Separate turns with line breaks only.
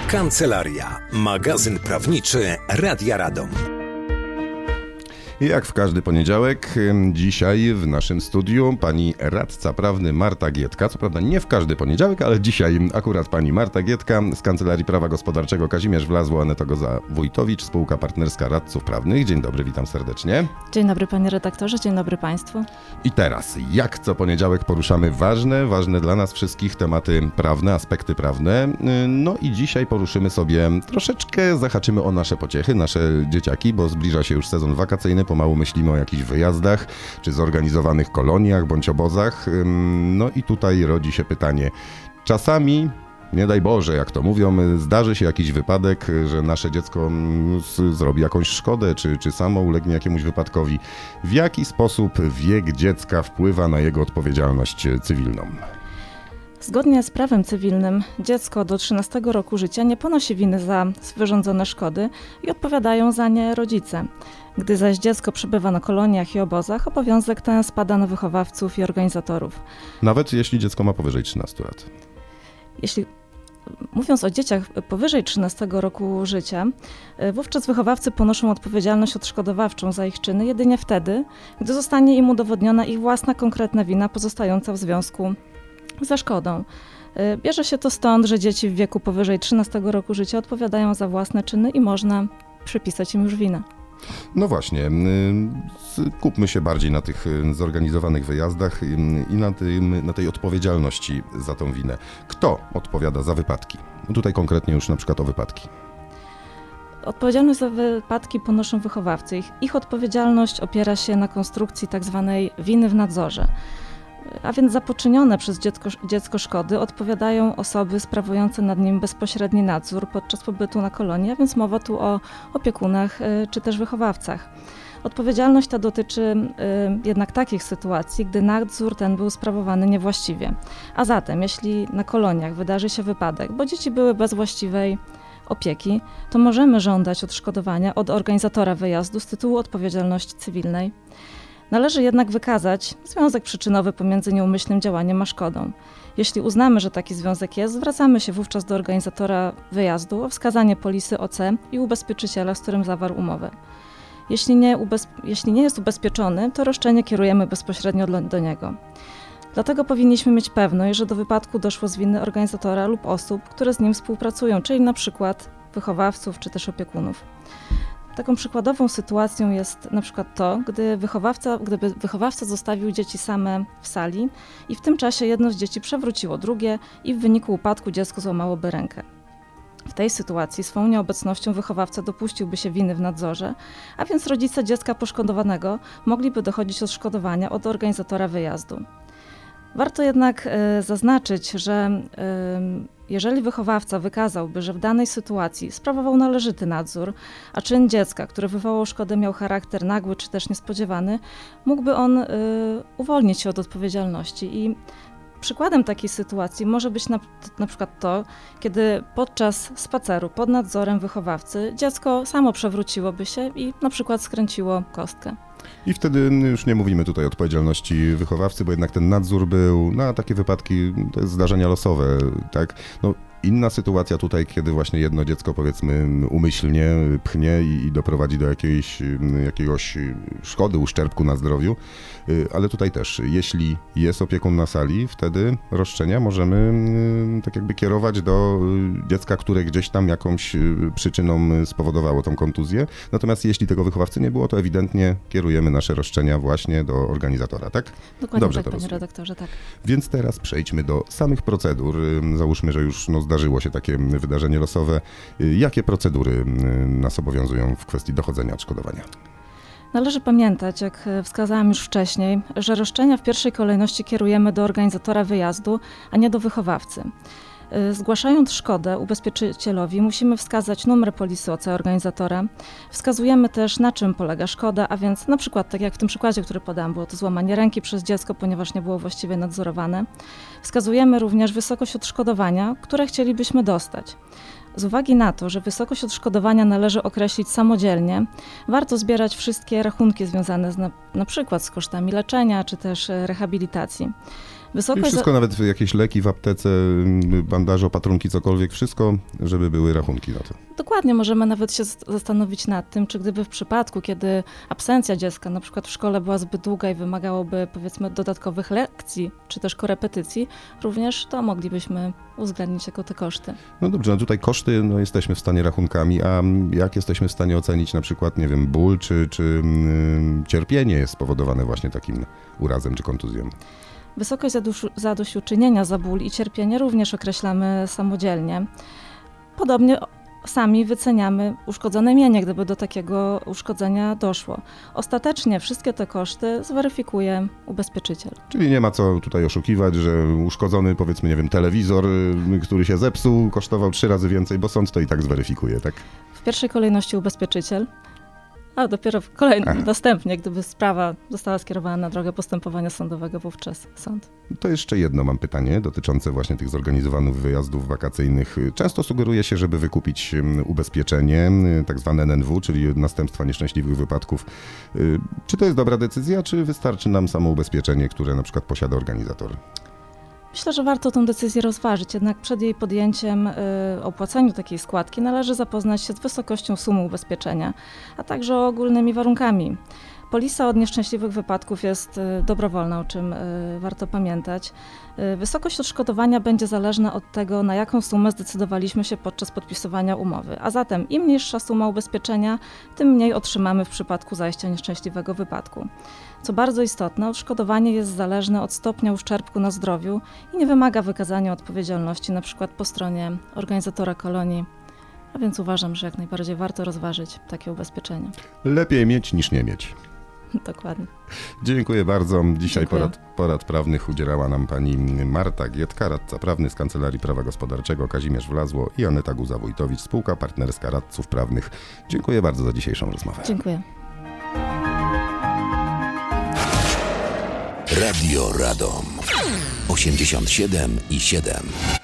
Kancelaria. Magazyn prawniczy Radia Radom.
I jak w każdy poniedziałek, dzisiaj w naszym studiu pani radca prawny Marta Gietka. Co prawda nie w każdy poniedziałek, ale dzisiaj akurat pani Marta Gietka z Kancelarii Prawa Gospodarczego Kazimierz Wlazło, Aneta Goza-Wójtowicz, spółka partnerska radców prawnych. Dzień dobry, witam serdecznie.
Dzień dobry panie redaktorze, dzień dobry państwu.
I teraz, jak co poniedziałek poruszamy ważne dla nas wszystkich tematy prawne, aspekty prawne. No i dzisiaj poruszymy sobie troszeczkę, zahaczymy o nasze pociechy, nasze dzieciaki, bo zbliża się już sezon wakacyjny. Pomału myślimy o jakichś wyjazdach, czy zorganizowanych koloniach, bądź obozach. No i tutaj rodzi się pytanie. Czasami, nie daj Boże, jak to mówią, zdarzy się jakiś wypadek, że nasze dziecko zrobi jakąś szkodę, czy samo ulegnie jakiemuś wypadkowi. W jaki sposób wiek dziecka wpływa na jego odpowiedzialność cywilną?
Zgodnie z prawem cywilnym dziecko do 13 roku życia nie ponosi winy za wyrządzone szkody i odpowiadają za nie rodzice. Gdy zaś dziecko przebywa na koloniach i obozach, obowiązek ten spada na wychowawców i organizatorów.
Nawet jeśli dziecko ma powyżej 13 lat.
Mówiąc o dzieciach powyżej 13 roku życia, wówczas wychowawcy ponoszą odpowiedzialność odszkodowawczą za ich czyny jedynie wtedy, gdy zostanie im udowodniona ich własna konkretna wina pozostająca w związku ze szkodą. Bierze się to stąd, że dzieci w wieku powyżej 13 roku życia odpowiadają za własne czyny i można przypisać im już winę.
No właśnie, skupmy się bardziej na tych zorganizowanych wyjazdach i na tej odpowiedzialności za tą winę. Kto odpowiada za wypadki? No tutaj konkretnie już na przykład o wypadki.
Odpowiedzialność za wypadki ponoszą wychowawcy. Ich odpowiedzialność opiera się na konstrukcji tzw. winy w nadzorze. A więc za poczynione przez dziecko szkody odpowiadają osoby sprawujące nad nim bezpośredni nadzór podczas pobytu na kolonii, a więc mowa tu o opiekunach czy też wychowawcach. Odpowiedzialność ta dotyczy jednak takich sytuacji, gdy nadzór ten był sprawowany niewłaściwie. A zatem, jeśli na koloniach wydarzy się wypadek, bo dzieci były bez właściwej opieki, to możemy żądać odszkodowania od organizatora wyjazdu z tytułu odpowiedzialności cywilnej. Należy jednak wykazać związek przyczynowy pomiędzy nieumyślnym działaniem a szkodą. Jeśli uznamy, że taki związek jest, zwracamy się wówczas do organizatora wyjazdu o wskazanie polisy OC i ubezpieczyciela, z którym zawarł umowę. Jeśli nie jest ubezpieczony, to roszczenie kierujemy bezpośrednio do niego. Dlatego powinniśmy mieć pewność, że do wypadku doszło z winy organizatora lub osób, które z nim współpracują, czyli na przykład wychowawców czy też opiekunów. Taką przykładową sytuacją jest na przykład to, gdyby wychowawca zostawił dzieci same w sali i w tym czasie jedno z dzieci przewróciło drugie i w wyniku upadku dziecko złamałoby rękę. W tej sytuacji swą nieobecnością wychowawca dopuściłby się winy w nadzorze, a więc rodzice dziecka poszkodowanego mogliby dochodzić odszkodowania od organizatora wyjazdu. Warto jednak zaznaczyć, że jeżeli wychowawca wykazałby, że w danej sytuacji sprawował należyty nadzór, a czyn dziecka, który wywołał szkodę, miał charakter nagły czy też niespodziewany, mógłby on uwolnić się od odpowiedzialności. I przykładem takiej sytuacji może być na przykład to, kiedy podczas spaceru pod nadzorem wychowawcy dziecko samo przewróciłoby się i na przykład skręciło kostkę.
I wtedy już nie mówimy tutaj o odpowiedzialności wychowawcy, bo jednak ten nadzór był na takie wypadki, to jest zdarzenia losowe, tak? No, inna sytuacja tutaj, kiedy właśnie jedno dziecko, powiedzmy, umyślnie pchnie i doprowadzi do jakiegoś szkody, uszczerbku na zdrowiu, ale tutaj też, jeśli jest opiekun na sali, wtedy roszczenia możemy tak jakby kierować do dziecka, które gdzieś tam jakąś przyczyną spowodowało tą kontuzję. Natomiast jeśli tego wychowawcy nie było, to ewidentnie kierujemy nasze roszczenia właśnie do organizatora, tak?
Dokładnie.
Dobrze,
tak,
to
panie
rozumiem.
redaktorze, tak.
Więc teraz przejdźmy do samych procedur. Załóżmy, że już zdarzyło się takie wydarzenie losowe. Jakie procedury nas obowiązują w kwestii dochodzenia odszkodowania?
Należy pamiętać, jak wskazałam już wcześniej, że roszczenia w pierwszej kolejności kierujemy do organizatora wyjazdu, a nie do wychowawcy. Zgłaszając szkodę ubezpieczycielowi, musimy wskazać numer polisy OC organizatora. Wskazujemy też, na czym polega szkoda, a więc na przykład, tak jak w tym przykładzie, który podałam, było to złamanie ręki przez dziecko, ponieważ nie było właściwie nadzorowane. Wskazujemy również wysokość odszkodowania, które chcielibyśmy dostać. Z uwagi na to, że wysokość odszkodowania należy określić samodzielnie, warto zbierać wszystkie rachunki związane na przykład z kosztami leczenia czy też rehabilitacji.
I wszystko, nawet jakieś leki w aptece, bandaże, opatrunki, cokolwiek, wszystko, żeby były rachunki na to.
Dokładnie, możemy nawet się zastanowić nad tym, czy gdyby w przypadku, kiedy absencja dziecka na przykład w szkole była zbyt długa i wymagałoby, powiedzmy, dodatkowych lekcji, czy też korepetycji, również to moglibyśmy uwzględnić jako te koszty.
No dobrze, no tutaj koszty jesteśmy w stanie rachunkami, a jak jesteśmy w stanie ocenić na przykład, nie wiem, ból czy cierpienie jest spowodowane właśnie takim urazem czy kontuzją?
Wysokość zadośćuczynienia za ból i cierpienie również określamy samodzielnie. Podobnie sami wyceniamy uszkodzone mienie, gdyby do takiego uszkodzenia doszło. Ostatecznie wszystkie te koszty zweryfikuje ubezpieczyciel.
Czyli nie ma co tutaj oszukiwać, że uszkodzony, powiedzmy, nie wiem, telewizor, który się zepsuł, kosztował 3 razy więcej, bo sąd to i tak zweryfikuje, tak?
W pierwszej kolejności ubezpieczyciel, a dopiero następnie, gdyby sprawa została skierowana na drogę postępowania sądowego, wówczas sąd.
To jeszcze jedno mam pytanie dotyczące właśnie tych zorganizowanych wyjazdów wakacyjnych. Często sugeruje się, żeby wykupić ubezpieczenie, tak zwane NNW, czyli następstwa nieszczęśliwych wypadków. Czy to jest dobra decyzja, czy wystarczy nam samo ubezpieczenie, które na przykład posiada organizator?
Myślę, że warto tę decyzję rozważyć, jednak przed jej podjęciem opłaceniu takiej składki należy zapoznać się z wysokością sumy ubezpieczenia, a także ogólnymi warunkami. Polisa od nieszczęśliwych wypadków jest dobrowolna, o czym warto pamiętać. Wysokość odszkodowania będzie zależna od tego, na jaką sumę zdecydowaliśmy się podczas podpisywania umowy. A zatem im niższa suma ubezpieczenia, tym mniej otrzymamy w przypadku zajścia nieszczęśliwego wypadku. Co bardzo istotne, odszkodowanie jest zależne od stopnia uszczerbku na zdrowiu i nie wymaga wykazania odpowiedzialności, np. po stronie organizatora kolonii. A więc uważam, że jak najbardziej warto rozważyć takie ubezpieczenie.
Lepiej mieć niż nie mieć.
Dokładnie.
Dziękuję bardzo. Dzisiaj
Dziękuję.
porad prawnych udzielała nam pani Marta Gietka, radca prawny z Kancelarii Prawa Gospodarczego, Kazimierz Wlazło i Aneta Guza-Wójtowicz, spółka partnerska radców prawnych. Dziękuję bardzo za dzisiejszą rozmowę.
Dziękuję.
Radio Radom 87,7.